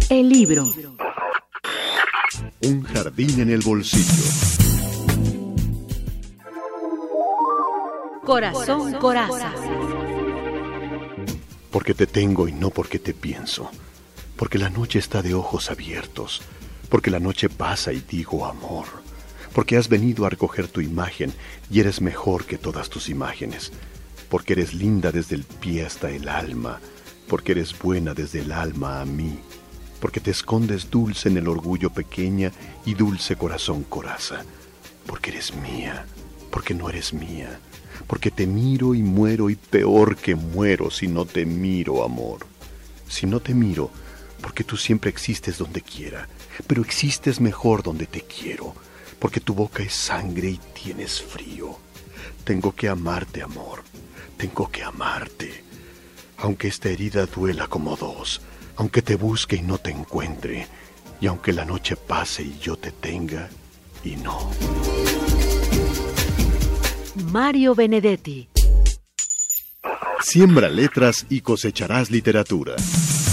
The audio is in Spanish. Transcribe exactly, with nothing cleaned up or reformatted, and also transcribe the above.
El libro. Un jardín en el bolsillo. Corazón Coraza. Porque te tengo y no porque te pienso. Porque la noche está de ojos abiertos. Porque la noche pasa y digo amor. Porque has venido a recoger tu imagen y eres mejor que todas tus imágenes. Porque eres linda desde el pie hasta el alma. Porque eres buena desde el alma a mí. Porque te escondes dulce en el orgullo pequeña y dulce corazón coraza. Porque eres mía. Porque no eres mía. Porque te miro y muero y peor que muero si no te miro, amor. Si no te miro, porque tú siempre existes donde quiera, pero existes mejor donde te quiero, porque tu boca es sangre y tienes frío. Tengo que amarte, amor, tengo que amarte. Aunque esta herida duela como dos, aunque te busque y no te encuentre, y aunque la noche pase y yo te tenga y no. Mario Benedetti. Siembra letras y cosecharás literatura.